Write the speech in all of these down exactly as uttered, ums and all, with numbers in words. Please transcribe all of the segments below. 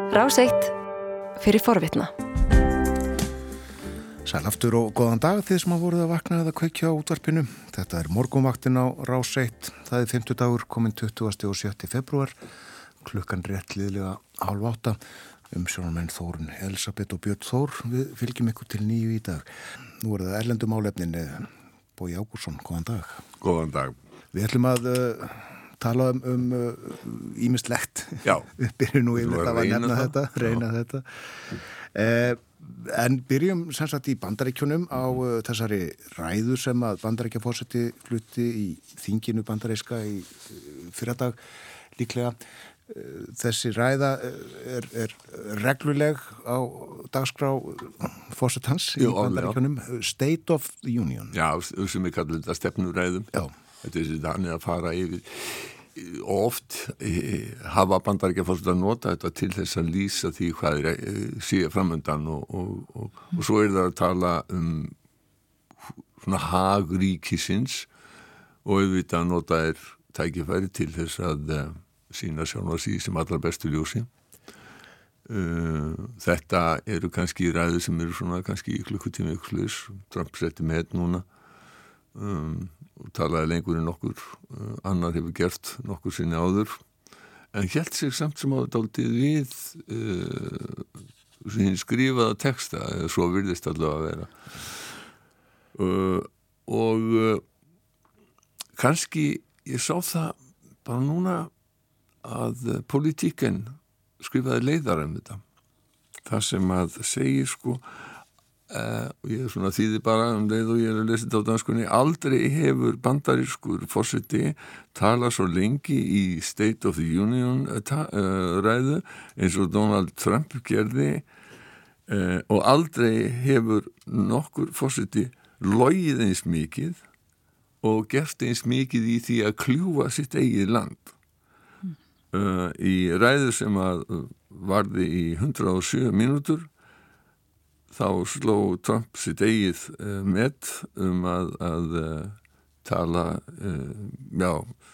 Rás eitt fyrir forvitna. Sæl aftur og góðan dag þið sem að voruð að vakna eða kveikja á útvarpinu. Þetta er morgunvaktin á Rás eitt. Það er fimmtudagur, kominn tuttugasti og sjötti febrúar. Klukkan rétt liðlega hálf átta. Umsjónarmenn Þórunn Elisabeth og Björn Þór. Við fylgjum ykkur til níu í dag. Nú er það erlendum álefnin. Bogi Ágústsson, góðan dag. Góðan dag. Við ætlum að uh, tala um ýmislegt. Um, Já. Við byrjum nú yfir að nefna það. þetta, reyna Já. þetta. Uh, en byrjum sem sagt í Bandaríkjunum á uh, þessari ræðu sem að Bandaríkjaforseti flutti í þinginu bandaríska í uh, fyrradag líklega. Uh, þessi ræða er, er regluleg á dagskrá forsetans í Jú, Bandaríkjunum. State of the Union. Já, sem við kallum þetta stefnuræðum. Já. Þetta er þessi hann er að fara yfir og oft e, hafa Bandaríkjaforseti að nota þetta til þess að lýsa því hvað er e, sé framöndan og, og, og, og svo er það að tala um svona hag ríkisins og auðvitað nota er tækifæri til þess að e, sína sjálf og sí sem allra bestu ljósi. Uh, þetta eru kannski ræður sem eru svona kannski klukkutími ykkurslaus. Trump setti með núna um, og talaði lengur en nokkur uh, annar hefur gert nokkur sinni áður en hélt sig samt sem áður dálítið við uh, sem skrifaða texta eða svo virðist allavega að vera uh, og uh, kannski ég sá það bara núna að politíken skrifaði leiðar um þetta. Það sem að segir sko uh, og ég er svona þýði bara um leið og ég er að lesa þetta á danskunni aldrei hefur bandarískur forseti talað svo lengi í State of the Union uh, uh, ræðu eins og Donald Trump gerði uh, og aldrei hefur nokkur forseti logið eins mikið og gert eins mikið í því að kljúfa sitt eigið land. Uh, í ræðu sem að varði í hundrað og sjö mínútur þá sló Trump sitt eigið uh, met um að, að uh, tala uh, já,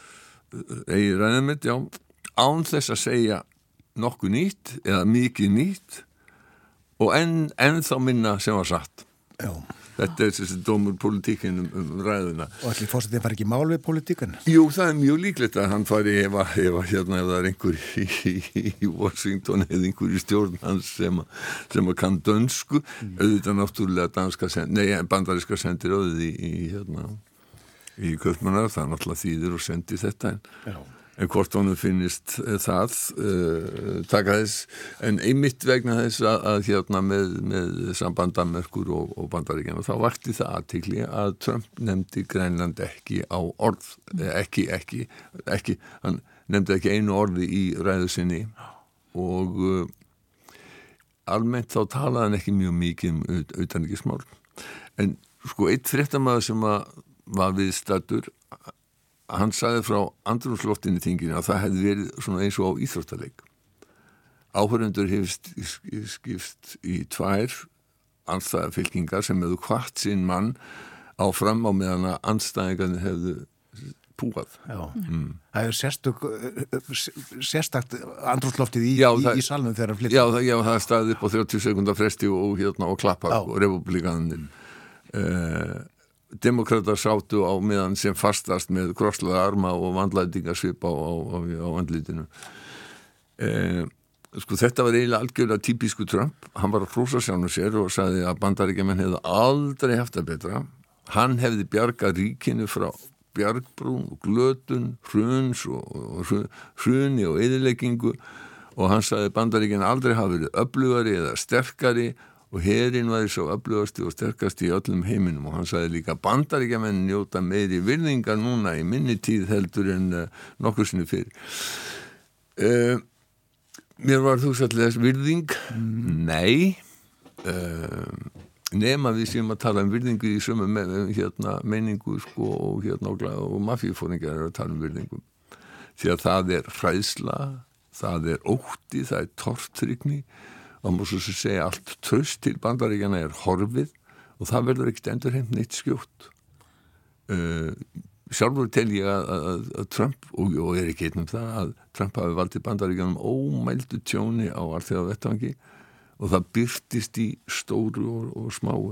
eigið ræðumet, já, án þess að segja nokkuð nýtt eða mikið nýtt og enn, enn þá minna sem var satt. Já. Þetta er þessi dómur politíkin um, um ræðuna. Og allir fórsetinn fari ekki mál við politíkin? Jú, það er mjög líklegt að hann fari ef að, ef að hérna ef það er einhver í, í, í Washington eða einhver í stjórn hans sem, sem að kann dönsku, mm. auðvitað náttúrulega danska send, nei, bandaríska sendir auðvitað í, í hérna í Kaupmannar, það er náttúrulega þýðir og sendir þetta en Já. En hvort honum finnist það uh, taka þess, en einmitt vegna þess að, að hérna með, með sambandammerkur og, og bandaríkjana þá vakti það athygli að Trump nefndi Grænland ekki á orð, ekki, ekki, ekki, hann nefndi ekki einu orði í ræðu sinni og uh, almennt þá talaði hann ekki mjög mikið um utanríkismál. En sko eitt fréttamaður sem að, var viðstaddur hann sagði frá andrúmsloftinni þinginu að það hefði verið svona eins og á íþróttaleik. Áhorfendur hefur skipst í tvær andstæðafylkingar sem hefðu hvart sinn mann á fram á meðan að andstæðingarnir hefðu púað. Já, mm. það er sérstök, sérstakt andrúmsloftið í, já, í, það, í salnum þegar flytja. Já, það, já, það staði upp á þrjátíu sekúndna fresti og, hérna, og klappa og republikanir. Uh, Demokratar sátu á meðan sem fastast með krosslaða arma og vandlætingarsvip á, á, á, á andlitinu. Eh, sko þetta var eiginlega algjörlega típisku Trump. Hann var að hrósa sjálfum sér og sagði að bandaríkjamenn hefði aldrei haft það betra. Hann hefði bjargað ríkinu frá bjargbrún og glötun, hruns og, og hruni og eyðileggingu og hann sagði bandaríkjamenn aldrei hafi verið öflugari eða sterkari og herinn væri svo öflugasti og sterkasti í öllum heiminum og hann sagði líka bandaríkjamenn njóta meiri virðingar núna í minni tíð heldur en uh, nokkur sinni fyrir. Uh, mér var þú svolítið þess virðing? Nei. Uh, nema við séum að tala um virðingu í sömu me hérna, meiningu sko, og, hérna, og, og mafíufóringar eru að tala um virðingu. Því að það er hræðsla, það er ótti, það er tortryggni og maður svo að segja allt traust til bandaríkjana er horfið og það verður ekkert endurheimt neitt skjótt. Uh, sjálfur tel ég að, að, að Trump, og, og er ekki einn um það, að Trump hafi valdið Bandaríkjunum ómældu tjóni á alþjóða vettvangi og það birtist í stóru og, og smáu.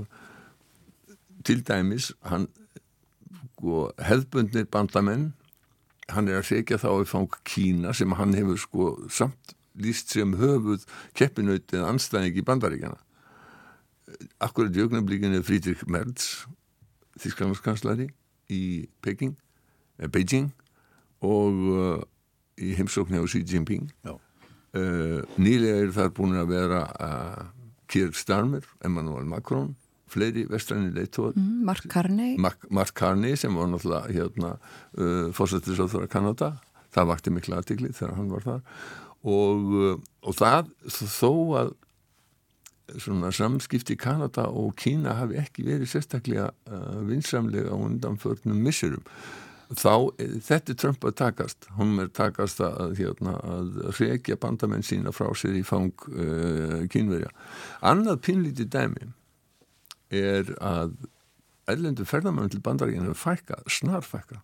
Til dæmis, hann sko, hefðbundnir bandamenn, hann er að segja þá í fang Kína sem hann hefur sko samt lýst sem höfuð keppinautið andstæðing í Bandaríkjana. Akkurat í augnablikinu er Friedrich Merz, Þýskalandskanslari í Peking, eh, Beijing og uh, í heimsókn hjá Xi Jinping. Uh, nýlega er þar búin að vera uh, Keir Starmer, Emmanuel Macron, fleiri vestræni leiðtogar. Mm, Mark Carney. Mark, Mark Carney sem var náttúrulega hérna, uh, forsætisráðherra Kanada. Það vakti mikla athygli þegar hann var þar. Og, uh, og það þó að svona samskipti Kanada og Kína hafi ekki verið sérstaklega uh, vinsamlega á undanförnum misserum. Þá, þetta er Trump að takast. Hún er takast að, hérna, að rekja bandamenn sína frá sér í fang uh, Kínverja. Annað pínlítið dæmi er að erlendu ferðamenn til Bandaríkjanna hefur fækkað, snarfækkað.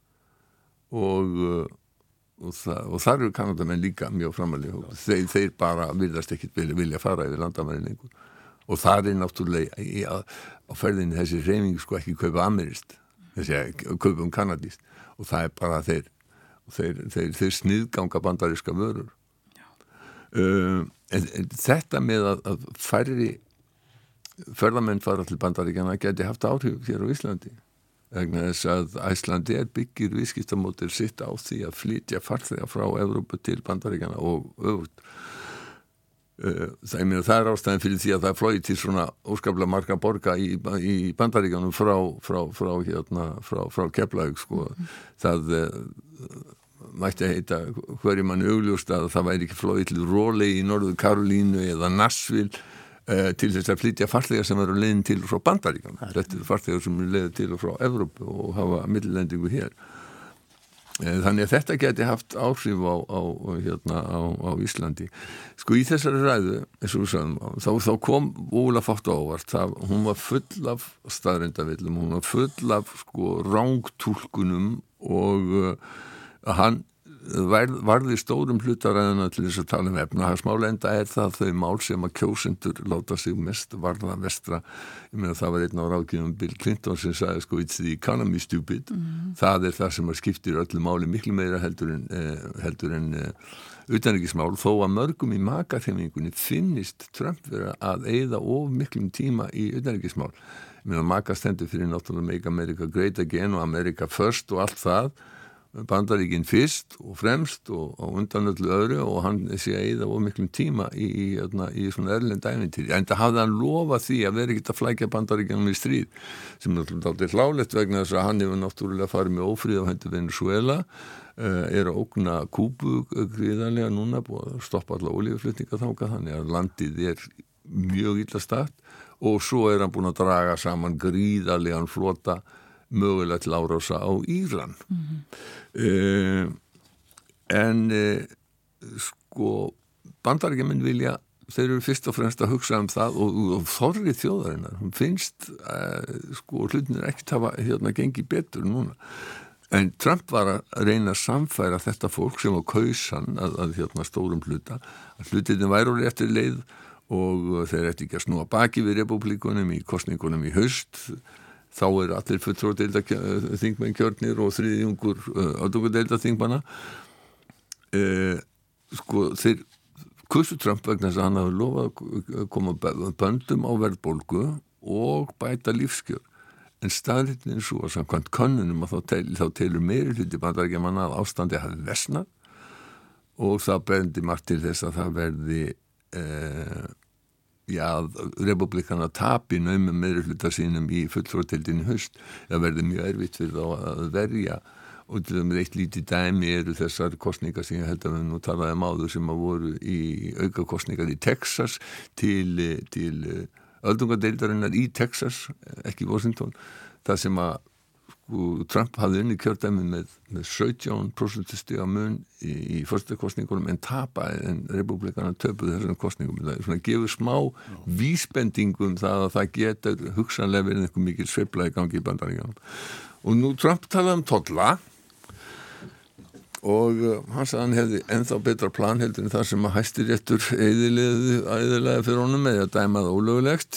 Og uh, og, það, og þar eru Kanadamenn líka mjög framalega. Þeir, þeir bara virðast ekkit vilja, vilja fara yfir landamærin lengur. Og það er náttúrulega í, að, á ferðinni þessi hreyfing sko ekki kaupa amerískt, þessi að kaupa um kanadískt. Og það er bara þeir, þeir, þeir, þeir sniðganga bandaríska vörur. Uh, en, en þetta með að, að færri ferðamenn fara til Bandaríkjanna geti haft áhrif hér á Íslandi. Vegna þess að Æslandi er byggir viðskiptamódel sitt á því að flytja farþega frá Evrópu til Bandaríkjanna og öfugt. Það, ég meina, það er ástæðan fyrir því að það flói til svona óskaplega marga borga í, í Bandaríkjanum frá, frá, frá, hérna, frá, frá Keflavík, sko. Mm. Það mætti að heita hverju mann augljóst að það væri ekki flói til Raleigh í Norður Karolínu eða Nashville til þess að flytja farþegar sem eru leiðin til frá Bandaríkjanum. Þetta eru farþegar sem eru leiðin til frá Evrópu og hafa millilendingu hér. Þannig að þetta geti haft áhrif á, á, hérna, á, á Íslandi. Sko í þessari ræðu, eins og við sagðum, þá, þá kom ólega fátt á óvart. Það, hún var full af staðreyndavillum, hún var full af sko rángtúlkunum og uh, hann varði stórum hlutaræðina til þess að tala um efnahagsmál, enda er það þau mál sem að kjósendur láta sig mest varða vestra. Ég meina það var einn á ráðgjöfum Bill Clinton sem sagði sko it's the economy stupid. Mm. Það er það sem að skiptir öllu máli miklu meira heldur en, eh, heldur en eh, utanríkismál, þó að mörgum í makaþeimingunni finnist Trump vera að eyða of miklum tíma í utanríkismál. Ég meina maka stendur fyrir náttúrulega Make America Great Again og America First og allt það. Bandaríkin fyrst og fremst og, og undan öllu öðru og hann sé að eyða of miklum tíma í, í, í, í svona erlend ævintýri. En það hafði hann lofað því að vera ekkert að flækja Bandaríkjanum í stríð sem náttúrulega er hlálegt vegna þess að hann hefur náttúrulega farið með ófríð á hendur Venezuela, uh, er að ógna Kúbu gríðarlega núna, búið að stoppa alla olíuflutninga þangað, þannig að landið er mjög illa statt og svo er hann búin að draga saman gríðarlegan flota mögulega til árása á Íran. Mm-hmm. Uh, en uh, sko Bandaríkjamenn vilja, þeir eru fyrst og fremst að hugsa um það og, og þorri þjóðarinnar, hún finnst uh, sko hlutinir ekkert hafa hérna gengið betur núna. En Trump var að reyna að samfæra þetta fólk sem var kausan að, að hérna stórum hluta, að hlutinni væru réttir leið og þeir ætti ekki að snúa baki við repúblíkunum í kosningunum í haust. Þá eru allir fulltrúadeilda þingmenn kjörnir og þriðjungur öldungadeilda þingmanna. Eh, sko, þeir kusu Trump vegna þess að hann hafi lofað að koma böndum á verðbólgu og bæta lífskjör. En staðrindin er svo að samkvæmt könnunum að þá, tel, þá telur meiri hluti Bandaríkjamanna að ástandi hafi versnað og það bendi margt til þess að það verði eh, já, republikana tapi naumum meirihluta sínum í fulltrúadeildinni haust. Það verður mjög erfitt fyrir þá að verja og til þess að eitt lítið dæmi eru þessar kosningar sem ég held að við nú talaði um áður sem að voru í auka kosningar í Texas til, til öldungadeildarinnar í Texas, ekki Washington, það sem að Trump hafði unni kjördæmi með, með sautján prósent stiga mun í, í forstakostningunum en tapaði en republikana töpuði þessum kostningum. Það er svona að gefa smá Já. vísbendingum það að það getur hugsanlega verið einhver mikil sveifla í gangi í Bandaríkjanum. og nú Trump talaði um tolla og uh, hann sagði hann hefði ennþá betra plan heldur en það sem að Hæstiréttur eyðilega fyrir honum með að dæma það ólögulegt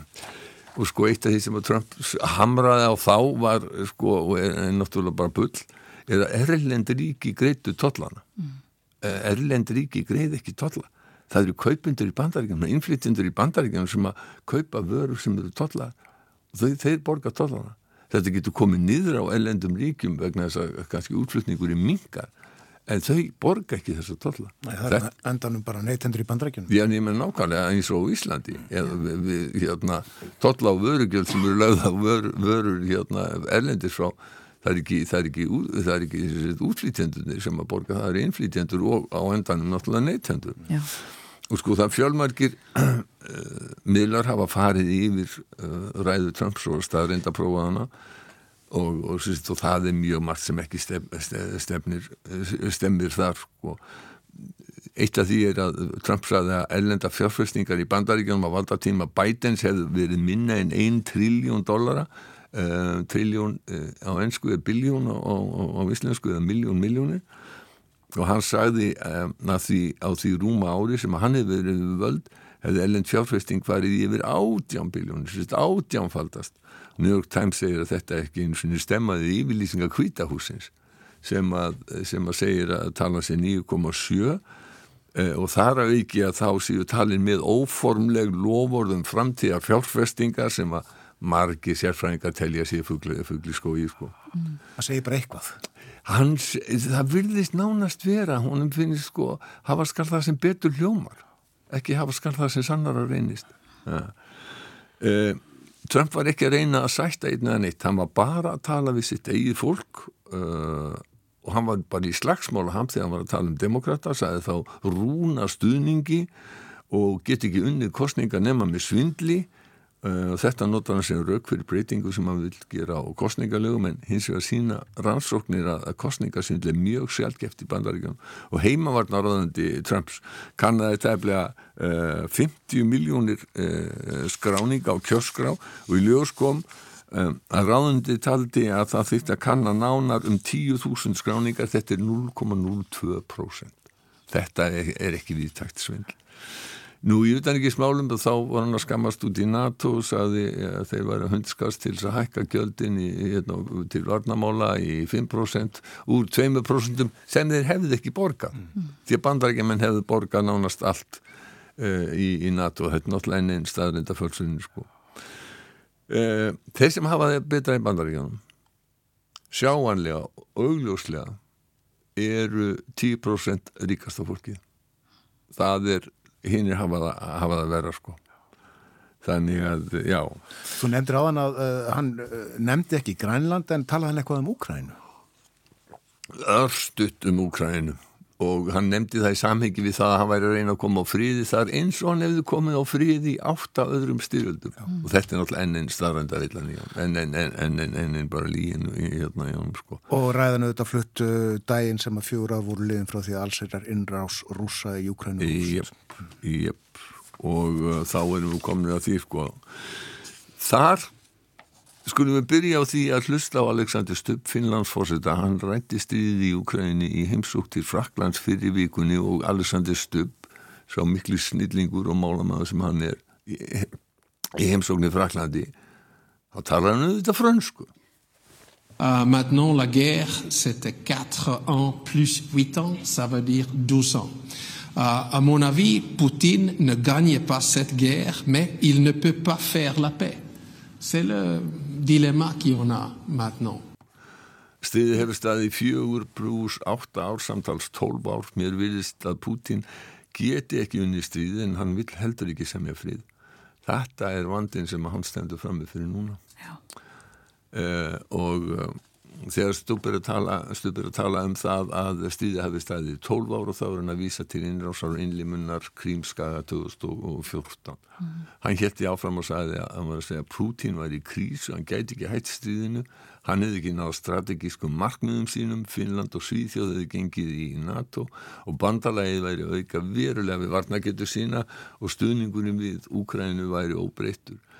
og sko eitt af því sem að Trump hamraði á þá var sko, og er, er náttúrulega bara bull, er að erlend ríki greiddu tollana. Mm. Erlend ríki greið ekki tolla. Það eru kaupendur í Bandaríkjunum, innflytjendur í Bandaríkjunum sem að kaupa vörur sem eru tolla og þau, þeir borga tollana. Þetta getur komið niður á erlendum ríkjum vegna þess að kannski útflutningur í minkar, en þau borga ekki þess að tolla. Nei, það er endanum bara neytendur í Bandaríkjunum. Já, ég menn nákvæmlega eins og á Íslandi. Eða, við, við, hérna, tolla á vörugjöld sem eru lögð á vör, vörur hérna, erlendis frá, það er ekki, það er ekki, það er ekki útflytjendurnir sem að borga, það eru innflytjendur og á endanum náttúrulega neytendur. Já. Og sko það fjölmargir uh, miðlar hafa farið yfir uh, ræðu Trumps og staðreind að prófa hana og, og, og það er mjög margt sem ekki stef, stefnir, stemmir þar. Og eitt af því er að Trump sagði að erlenda fjárfestingar í Bandaríkjunum á valdatíma Bidens hefði verið minna en ein trilljón dollara, uh, trilljón uh, á ensku er biljón og á, á, á íslensku er miljón miljónir. Og hann sagði um, að því, á því rúma ári sem hann hefði verið við völd hefði erlend fjárfesting farið yfir átján biljónir, átjánfaldast. New York Times segir að þetta ekki einu sinni stemmaði yfirlýsingar Hvíta hússins sem að, sem að segir að tala sér níu komma sjö eh, og þar að ekki að þá séu talin með óformleg loforðum framtíðar fjárfestingar sem að margir sérfræðingar telja sér fugli, fugli skói sko. Mm. Það segir bara eitthvað. Hans, það virðist nánast vera, honum finnst sko, hafa skal það sem betur hljómar, ekki hafa skal það sem sannar að reynist. Ja. Uh, Trump var ekki að reyna að sætta einn eða neitt, hann var bara að tala við sitt eigið fólk uh, og hann var bara í slagsmála ham þegar hann var að tala um demokrata, sagði þá rúna stuðningi og get ekki unnið kosninga nema með svindli. Uh, þetta notar hann sem rauk fyrir breytingu sem hann vil gera á kosningalögum en hins vegar sína rannsóknir að, að kosningasvindli er mjög sjaldgæft í Bandaríkjunum og heimavarnarráðandi Trumps kannaði tæplega uh, fimmtíu milljónir uh, skráninga á kjörskrá og í ljós kom um, að ráðandi taldi að það þyrfti að kanna nánar um tíu þúsund skráningar, þetta er núll komma núll tvö prósent. Þetta er, er ekki viðtækt svindl. Nú í utanríkismálum þá var hann að skammast út í NATO og sagði að þeir væri að hundskast til þess að hækka gjöldin í, hérna, til varnarmála í fimm prósent úr tvö prósent sem þeir hefði ekki borgað. Mm. Því að Bandaríkjamenn hefði borgað nánast allt uh, í, í NATO og þetta er náttúrulega enn einn staðreynda fölsunni sko. Uh, þeir sem hafa það betra í Bandaríkjunum sjáanlega og augljóslega eru tíu prósent ríkasta fólkið. Það er hinnir hafa það, hafa það vera sko. Þannig að, já. Þú nefndir á hann að uh, hann uh, nefndi ekki Grænland en talaði hann eitthvað um Úkraínu? Örstutt um Úkraínu og hann nefndi það í samhengi við það að hann væri að reyna að koma á friði þar eins og hann hefði komið á friði í átta öðrum styrjöldum mm. og þetta er náttúrulega enn einn starranda villan í hann, enn einn en, en, en bara líin í hérna í hann sko. Og ræðan auðvitað flutt uh, daginn sem að fjóra voru liðin frá því að allsherjar innrás Rússa í Úkraínu. Jep, jep, og uh, þá erum við komin að því sko. Þar skulum við byrja á því að hlusta á Alexander Stubb, Finnlandsforseta, hann ræddi stríðið í Úkraínu í heimsókn til Frakklands fyrir vikunni og Alexander Stubb, sá miklu snillingur og málamaður sem hann er í, í heimsókn í Frakklandi, þá talar hann auðvitað frönsku. Uh, maintenant, la guerre, c'était quatre ans plus huit ans, ça veut dire douze ans. Uh, à mon avis, Poutine ne gagne pas cette guerre, mais il ne peut pas faire la paix. C'est le dilemma qu'on a maintenant. Stríðið hefur staðið í fjögur plús átta ár, samtals tólf ár. Mér virðist að Putin geti ekki unni stríðið en hann vill heldur ekki semja frið. Þetta er vandinn sem hann stendur frammi fyrir núna. Já. Uh, og uh, þegar Stubb er að tala, Stubb er að tala um það að stríðið hefði staðið í tólf ár og þá er hann að vísa til innrásar og innlimunar Krímskaga tvö þúsund og fjórtán. Mm. Hann hélt í áfram og sagði að hann var að segja að Putin var í krísu, hann gæti ekki hætt stríðinu, hann hefði ekki náð strategískum markmiðum sínum, Finnland og Svíþjóð hefði gengið í NATO og bandalagið væri auka verulega við varnargetu sína og stuðningurinn við Úkraínu væri óbreyttur.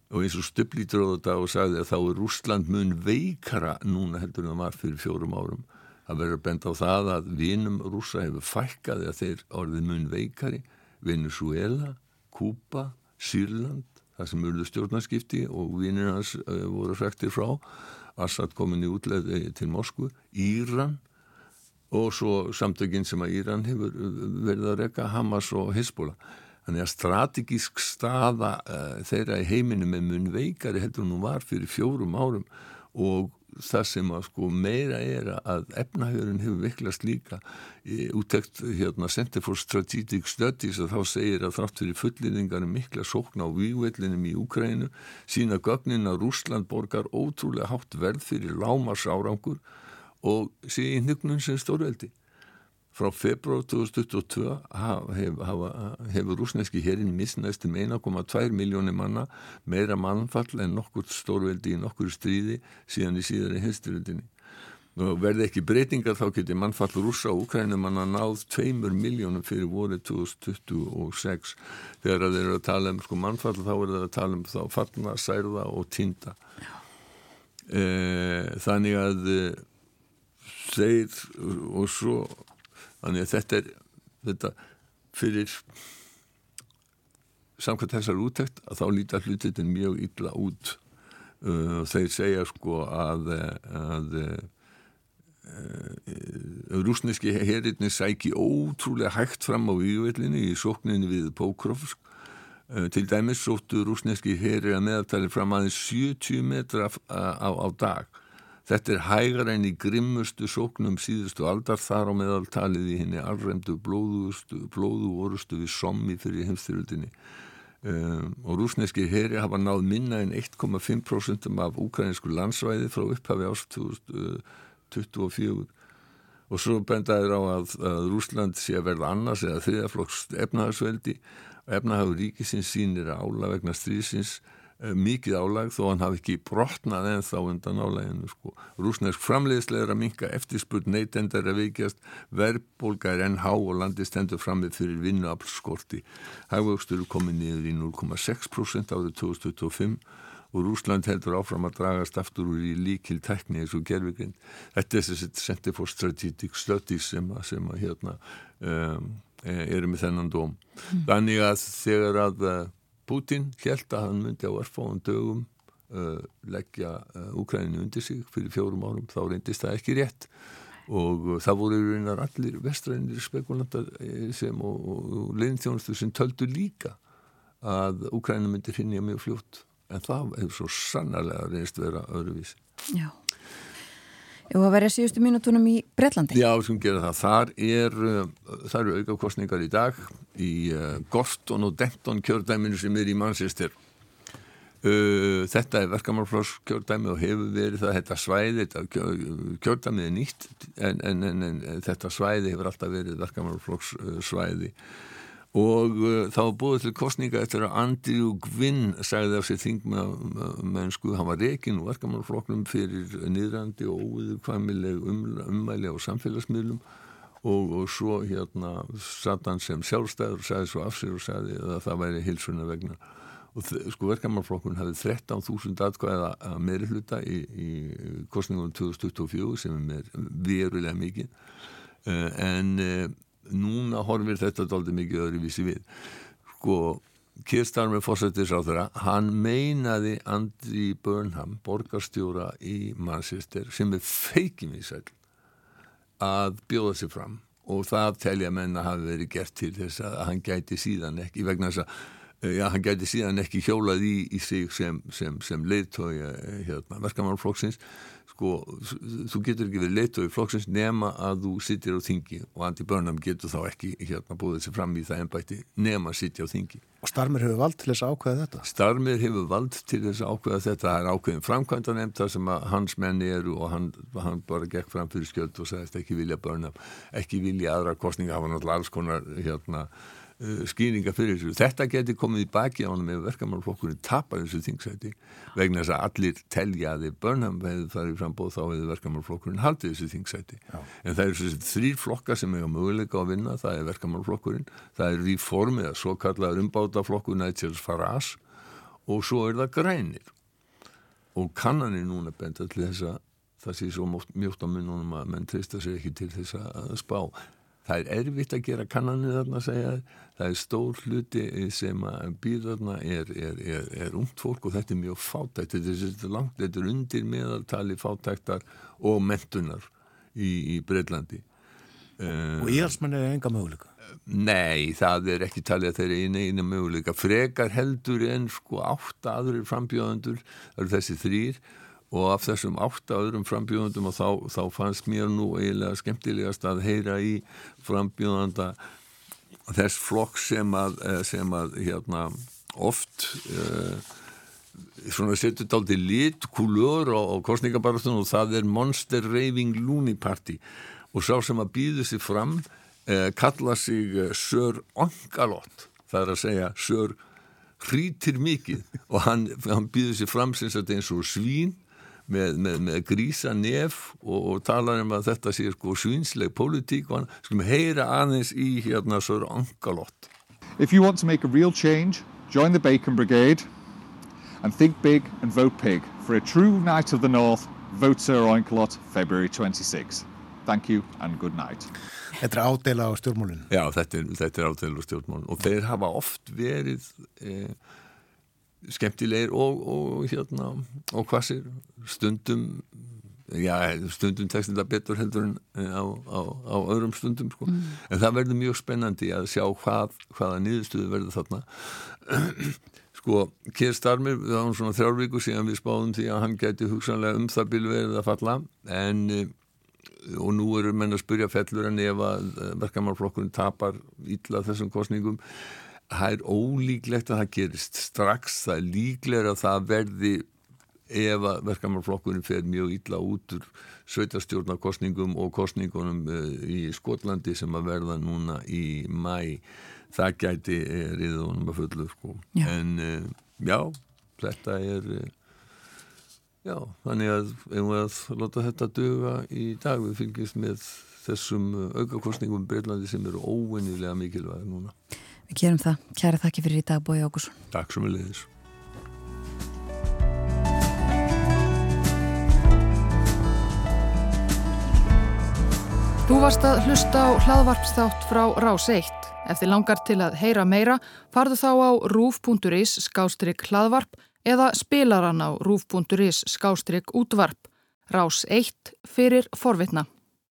og eins og Stublítur á þetta og sagði að þá er Rússland mun veikara núna heldur en það var fyrir fjórum árum. Það verður bent á það að vinum Rússa hefur fækkað að þeir orðið mun veikari. Venezuela, Kúba, Sýrland, það sem urðu stjórnarskipti og vinir hans uh, voru hrektir frá. Assad komin í útleið til Moskvu, Íran og svo samtökin sem að Íran hefur verið að reka, Hamas og Hezbollah. Þannig að strategísk staða uh, þeirra í heiminum er mun veikari heldur nú var fyrir fjórum árum og það sem að sko meira er að efnahagurinn hefur viklast líka. Í úttekt hérna Center for Strategic Studies að þá segir að þrátt fyrir fullyrðingar mikla sókn á vígvellinum í Úkraínu sína gögnin að Rússland borgar ótrúlega hátt verð fyrir lágmarks árangur og sé í hnugnum sem stórveldi. Frá febrúar tvö þúsund tuttugu og tvö hefur hef rússneski herinn misnæst um einn komma tvær milljónir manna, meira mannfall en nokkurt stórveldi í nokkur stríði síðan í síðari heimsstyrjöldinni. Og verði ekki breytingar þá geti mannfall Rússa og Úkraínumanna náð tveimur milljónum fyrir vorið tvö þúsund tuttugu og sex. Þegar þeir eru að tala um sko mannfall þá eru þeir að tala um þá fallna, særða og týnda. E, þannig að þeir og svo Þannig að þetta er þetta fyrir samkvæmt þessar úttekt að þá líta hlutin mjög illa út. Uh, þeir segja sko að, að uh, rússneski herinni sæki ótrúlega hægt fram á vígvellinni í sókninni við Pokrovsk. Uh, til dæmis sóttu rússneski heri að meðaltali fram aðeins sjötíu metra á, á, á dag. Þetta er hægara en í grimmustu sóknum síðustu aldar þar á meðal talið í henni alræmdu blóðustu, blóðuorustu við Sommi fyrir heimsstyrjöldinni. Um, og rússneski heri hafa náð minna en eitt komma fimm prósent af úkraínsku landsvæði frá upphafi árs tvö þúsund tuttugu og fjögur. Og svo bendaðir á að, að Rússland sé að verða annars eða þriðjaflokks efnahagsveldi. Efnahagur ríkisins sýnir álag vegna stríðsins mikið álag þó hann hafi ekki brotnað en þá undan álæginu sko. Rússnesk framleiðsla er að minnka eftirspurn neytendar að veikjast, verðbólga er enn há og landið stendur frammi fyrir vinnuaflskorti. Hagvöxtur er komin niður í núll komma sex prósent árið tvö þúsund tuttugu og fimm og Rússland heldur áfram að dragast aftur úr í líkil tækni eins og gervigreind. Þetta er þessi Center for Strategic Studies sem að, sem að hérna um, eru með þennan dóm. Mm. Þannig að þegar að Putin hélt að hann myndi á örfáum dögum uh, leggja uh, Úkraínu undir sig fyrir fjórum árum, þá reyndist það ekki rétt og uh, það voru reynar allir vestrænir spekulantar sem og, og, og leyniþjónustu sem töldu líka að Úkraínu myndi hrynja mjög fljótt en það hefur svo sannarlega reynst vera öðruvísi. Já. Jú að verja síðustu mínútunum í Bretlandi. Já, sem gera það. Þar er, það eru aukakosningar í dag í uh, Gorton og Denton kjördæminu sem er í Manchester. Uh, þetta er verkamannaflokks kjördæmi og hefur verið það, þetta svæði, þetta kjördæmið er nýtt en, en, en, en þetta svæði hefur alltaf verið verkamannaflokks uh, svæði. Og uh, það var búið til kosninga eftir að Andrew Gwynn sagði af sér þingmennsku, hann var rekinn úr verkamannaflokknum fyrir niðrandi og óviðurkvæmileg um, ummæli á samfélagsmiðlum og, og svo hérna satt hann sem sjálfstæður og sagði svo af sér og sagði að það væri heilsuna vegna. Og sko verkamannaflokkun hafði þrettán þúsund atkvæða að meiri hluta í, í kosningunum tvö þúsund tuttugu og fjögur sem er verulega mikið uh, en uh, núna horfir þetta dálítið mikið öðruvísi við. Sko, Keir Starmer forsætisráðherra, hann meinaði Andy Burnham, borgarstjóra í Manchester, sem er feikimísæll að bjóða sig fram og það telja menn að hafi verið gert til þess að hann gæti síðan ekki, vegna þess að já, hann gæti síðan ekki hjólað í, í sig sem, sem, sem leiðtogi hérna, verkamannaflokksins. Sko, þú getur ekki verið leiðtogi flokksins nema að þú sittir á þingi og Andy Burnham getur þá ekki hérna búið sér fram í það embætti nema að sitja á þingi. Og Starmer hefur vald til þess að ákveða þetta? Starmer hefur vald til þess að ákveða þetta. Það er ákveðin framkvæmdanefnd þar sem að hans menni eru og hann, hann bara gekk fram fyrir skjöld og sagðist ekki vilja Burnham, ekki vilja aðra kosninga, hafa náttúrulega alls konar hérna skýringa fyrir þessu. Þetta geti komið í baki á hann með verkamannaflokkurinn tapar þessu þingsæti vegna þess að allir telja að Burnham hefði farið frambóð þá hefði verkamannaflokkurinn haldið þessu þingsæti. Já. En það eru þessi þrír flokkar sem eiga möguleika að vinna, það er verkamannaflokkurinn, það er Reform eða svo kallaður umbátaflokkur Nigel Farage og svo er það grænir. Og kannanir núna benda til þess að það sé svo mjótt á munnunum að menn treysta sér ekki til þess að spá. Það er erfitt að gera kannanir þarna, segja það er stór hluti sem að býr þarna er, er, er, er ungt fólk og þetta er mjög fátækt, þetta er, þetta er langt, þetta er undir meðaltali fátæktar og menntunar í, í Breitlandi. Og íhaldsmenn er enga möguleika? Nei, það er ekki talið að þeir eru eina eina möguleika. Frekar heldur en sko átta aðrir frambjóðendur, það eru þessi þrír, og af þessum átta öðrum frambjóðendum og þá, þá fannst mér nú eiginlega skemmtilegast að heyra í frambjóðanda þess flokk sem að, sem að hérna, oft uh, svona setur dálítið lit, kulör og, og kosningabaráttunum og það er Monster Raving Looney Party og sá sem að býður sig fram uh, kalla sig uh, Sir Onkalott, það er að segja Sir hrítir mikið og hann, hann býður sig fram sem þetta eins og svín með, með, með grísa nef og, og talar um að þetta sé sko svínsleg pólitík og hann skulum heyra aðeins í hérna Sir Onkalott. If you want to make a real change, join the Bacon Brigade and think big and vote pig. For a true Knight of the North, vote Sir Onkalott February twenty-sixth. Thank you and good night. Þetta er ádela á stjórnmálinu. Já, þetta er, þetta er ádela á stjórnmálinu og þeir hafa oft verið eh, skemmtilegir og, og hérna og hvassir stundum já, stundum tekst þetta betur heldur en á, á, á öðrum stundum sko. Mm. En það verður mjög spennandi að sjá hvað, hvaða niðurstöðu verður þarna sko, Keir Starmer það var svona þrjár vikur síðan við spáðum því að hann gæti hugsanlega um það bil verið að falla en og nú eru menn að spyrja fellur en ef að verkamannaflokkurinn tapar illa þessum kosningum það er ólíklegt að það gerist strax, það er líklega að það verði ef að verkamannaflokkurinn fer mjög illa út úr sveitarstjórnarkosningum og kosningunum í Skotlandi sem að verða núna í maí það gæti riðið honum að fullu sko. En já, þetta er já, þannig að ef við að láta þetta duga í dag við fylgjumst með þessum aukakosningum í Breitlandi sem eru óvenjulega mikilvæg núna. Við gerum það. Kæra þakki fyrir í dag, Bogi Ágústsson. Takk sem við leiðis. Þú varst að hlusta á hlaðvarpsþátt frá Rás eitt. Ef þið langar til að heyra meira, farðu þá á rúv punktur is skástrik hlaðvarp eða spilaran á rúv punktur is skástrik útvarp. Rás eitt fyrir forvitna.